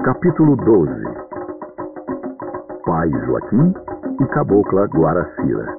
Capítulo 12. Pai Joaquim e Cabocla Guaracira.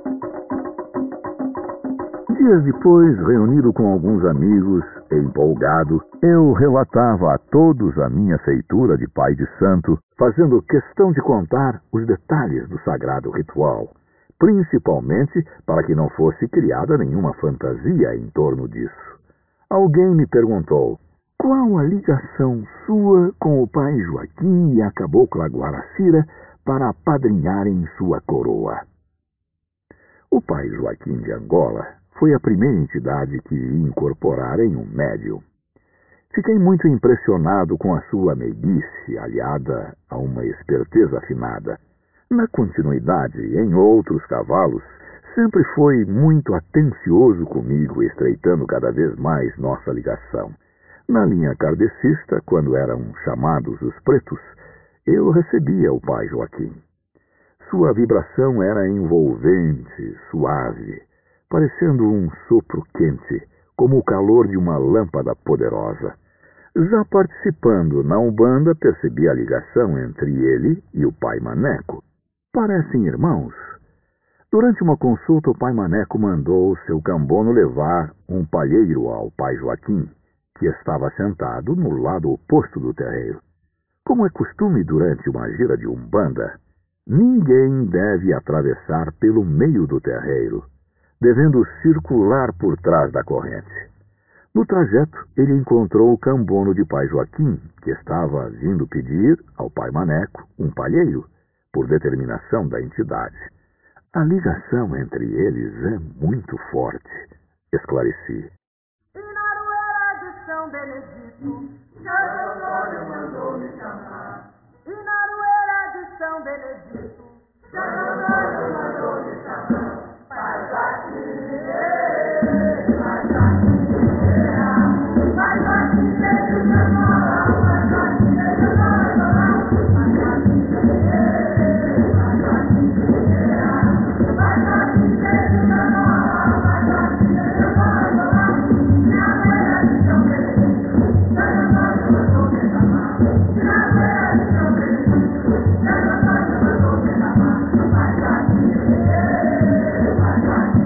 Dias depois, reunido com alguns amigos, empolgado, eu relatava a todos a minha feitura de pai de santo, fazendo questão de contar os detalhes do sagrado ritual, principalmente para que não fosse criada nenhuma fantasia em torno disso. Alguém me perguntou: qual a ligação sua com o pai Joaquim e a cabocla Guaracira para apadrinharem sua coroa? O pai Joaquim de Angola foi a primeira entidade que incorporar em um médium. Fiquei muito impressionado com a sua meiguice, aliada a uma esperteza afinada. Na continuidade, em outros cavalos, sempre foi muito atencioso comigo, estreitando cada vez mais nossa ligação. Na linha kardecista, quando eram chamados os pretos, eu recebia o pai Joaquim. Sua vibração era envolvente, suave, parecendo um sopro quente, como o calor de uma lâmpada poderosa. Já participando na Umbanda, percebi a ligação entre ele e o pai Maneco. Parecem irmãos. Durante uma consulta, o pai Maneco mandou seu cambono levar um palheiro ao pai Joaquim, que estava sentado no lado oposto do terreiro. Como é costume durante uma gira de Umbanda, ninguém deve atravessar pelo meio do terreiro, devendo circular por trás da corrente. No trajeto, ele encontrou o cambono de pai Joaquim, que estava vindo pedir ao pai Maneco um palheiro, por determinação da entidade. A ligação entre eles é muito forte, esclareci. E na Arueira de São Benedito, Santo Antônio mandou me chamar. E na Arueira de São Benedito, Santo Antônio mandou me chamar. Pai Joaquim, pai Joaquim, pai Joaquim, deixa o meu moral, pai Joaquim, deixa o meu moral, pai Joaquim, pai Joaquim, pai Joaquim, deixa o meu moral, pai Joaquim, deixa o meu moral. Na Arueira de São Benedito, Santo Antônio mandou me chamar. Na Arueira de São Benedito, Santo Antônio mandou me chamar. Pai Joaquim, pai Joaquim,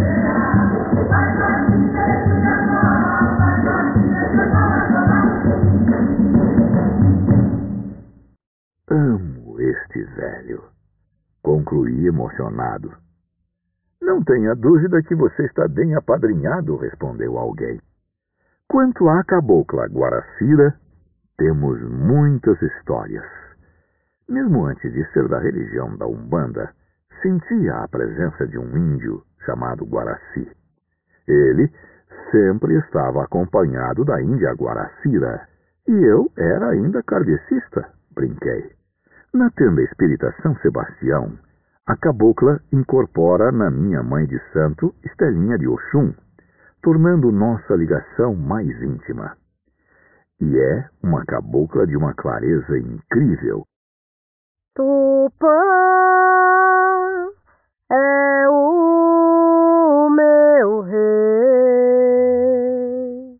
pai Joaquim, deixa o meu moral, pai Joaquim, deixa o meu moral. Amo este velho, concluí emocionado. Não tenha dúvida que você está bem apadrinhado, respondeu alguém. Quanto à cabocla Guaracira, temos muitas histórias. Mesmo antes de ser da religião da Umbanda, sentia a presença de um índio chamado Guaraci. Ele sempre estava acompanhado da índia Guaracira, e eu era ainda kardecista, brinquei. Na tenda espírita São Sebastião, a cabocla incorpora na minha mãe de santo Estelinha de Oxum, tornando nossa ligação mais íntima. E é uma cabocla de uma clareza incrível. Tupã é o meu rei,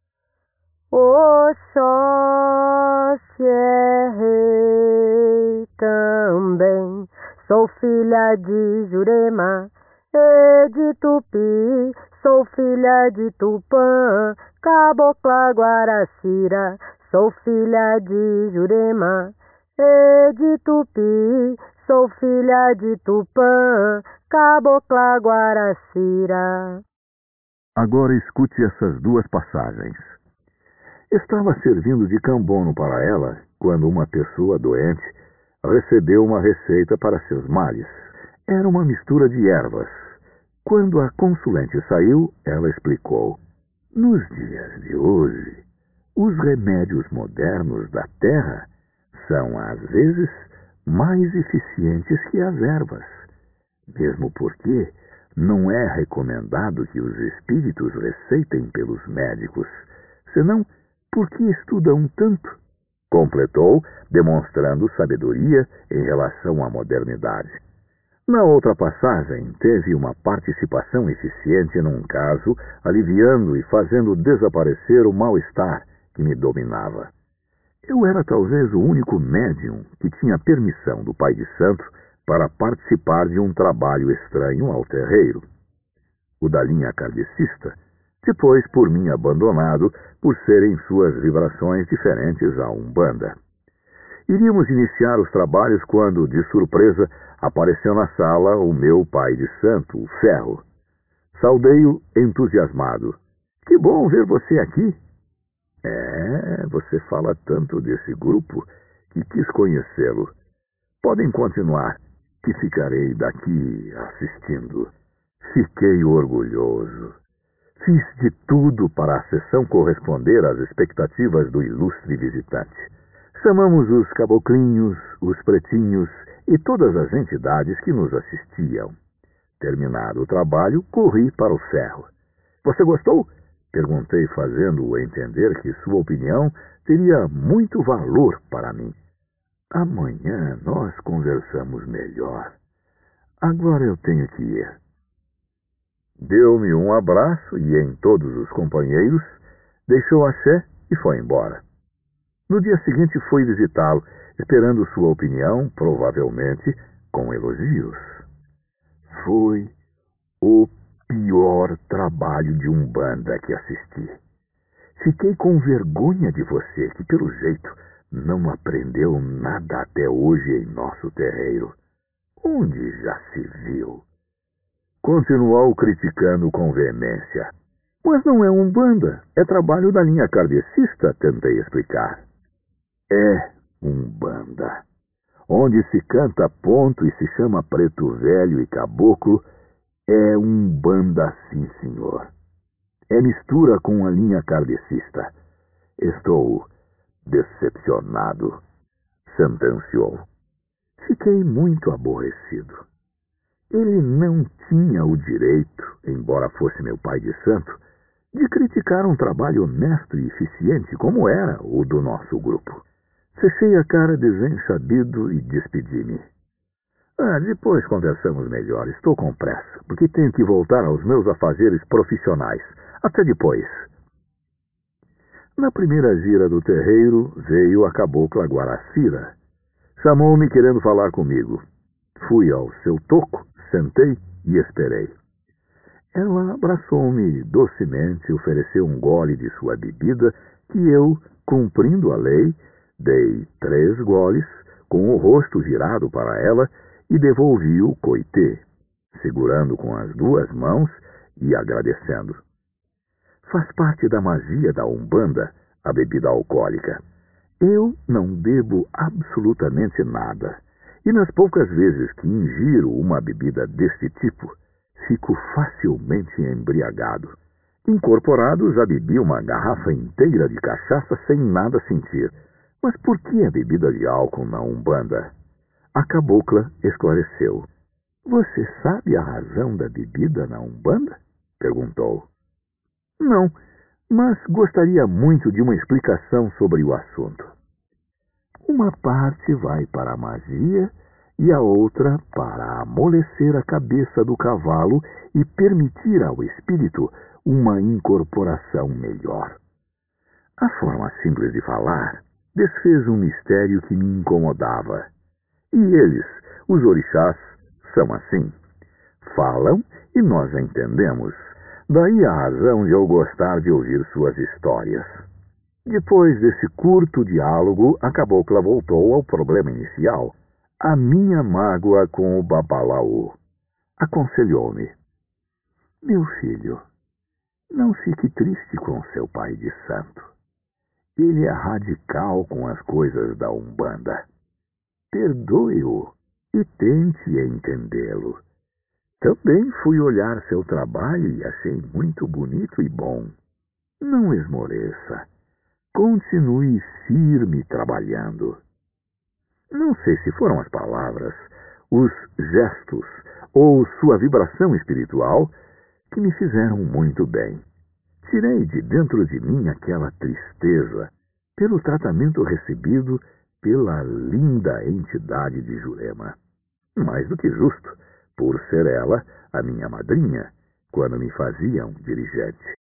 Oxóssi é rei também. Sou filha de Jurema e de Tupi, sou filha de Tupã, cabocla Guaracira. Sou filha de Jurema e de Tupi, sou filha de Tupã, cabocla Guaracira. Agora escute essas duas passagens. Estava servindo de cambono para ela quando uma pessoa doente recebeu uma receita para seus males. Era uma mistura de ervas. Quando a consulente saiu, ela explicou: nos dias de hoje, os remédios modernos da terra são, às vezes, mais eficientes que as ervas, mesmo porque não é recomendado que os espíritos receitem pelos médicos, senão porque estudam tanto, completou, demonstrando sabedoria em relação à modernidade. Na outra passagem, teve uma participação eficiente num caso, aliviando e fazendo desaparecer o mal-estar que me dominava. Eu era talvez o único médium que tinha permissão do Pai de Santo para participar de um trabalho estranho ao terreiro. O da linha kardecista, depois por mim abandonado por serem suas vibrações diferentes à Umbanda. Iríamos iniciar os trabalhos quando, de surpresa, apareceu na sala o meu Pai de Santo, o Ferro. Saudei-o entusiasmado. Que bom ver você aqui. Você fala tanto desse grupo que quis conhecê-lo. Podem continuar, que ficarei daqui assistindo. Fiquei orgulhoso. Fiz de tudo para a sessão corresponder às expectativas do ilustre visitante. Chamamos os caboclinhos, os pretinhos e todas as entidades que nos assistiam. Terminado o trabalho, corri para o Ferro. Você gostou? Perguntei, fazendo-o entender que sua opinião teria muito valor para mim. Amanhã nós conversamos melhor. Agora eu tenho que ir. Deu-me um abraço e, em todos os companheiros, deixou axé e foi embora. No dia seguinte fui visitá-lo, esperando sua opinião, provavelmente com elogios. Foi o pior trabalho de Umbanda que assisti. Fiquei com vergonha de você, que pelo jeito não aprendeu nada até hoje em nosso terreiro. Onde já se viu? Continuou criticando com veemência. Mas não é Umbanda, é trabalho da linha kardecista, tentei explicar. É Umbanda. Onde se canta ponto e se chama preto velho e caboclo, é Umbanda sim, senhor. É mistura com a linha kardecista. Estou decepcionado, sentenciou. Fiquei muito aborrecido. Ele não tinha o direito, embora fosse meu pai de santo, de criticar um trabalho honesto e eficiente como era o do nosso grupo. Fechei a cara desensabido e despedi-me. Depois conversamos melhor. Estou com pressa, porque tenho que voltar aos meus afazeres profissionais. Até depois. Na primeira gira do terreiro, veio a cabocla Guaracira. Chamou-me querendo falar comigo. Fui ao seu toco, sentei e esperei. Ela abraçou-me docemente, ofereceu um gole de sua bebida que eu, cumprindo a lei, dei 3 goles, com o rosto virado para ela, e devolvi o coitê, segurando com as 2 mãos e agradecendo. Faz parte da magia da Umbanda a bebida alcoólica. Eu não bebo absolutamente nada, e nas poucas vezes que ingiro uma bebida deste tipo, fico facilmente embriagado. Incorporado, já bebi uma garrafa inteira de cachaça sem nada sentir. Mas por que a bebida de álcool na Umbanda? A cabocla esclareceu. Você sabe a razão da bebida na Umbanda? Perguntou. Não, mas gostaria muito de uma explicação sobre o assunto. Uma parte vai para a magia e a outra para amolecer a cabeça do cavalo e permitir ao espírito uma incorporação melhor. A forma simples de falar desfez um mistério que me incomodava. E eles, os orixás, são assim. Falam e nós entendemos. Daí a razão de eu gostar de ouvir suas histórias. Depois desse curto diálogo, a cabocla voltou ao problema inicial, a minha mágoa com o Babalaú. Aconselhou-me. Meu filho, não fique triste com seu pai de santo. Ele é radical com as coisas da Umbanda. Perdoe-o e tente entendê-lo. Também fui olhar seu trabalho e achei muito bonito e bom. Não esmoreça. Continue firme trabalhando. Não sei se foram as palavras, os gestos ou sua vibração espiritual que me fizeram muito bem. Tirei de dentro de mim aquela tristeza pelo tratamento recebido pela linda entidade de Jurema. Mais do que justo, por ser ela a minha madrinha, quando me fazia um dirigente.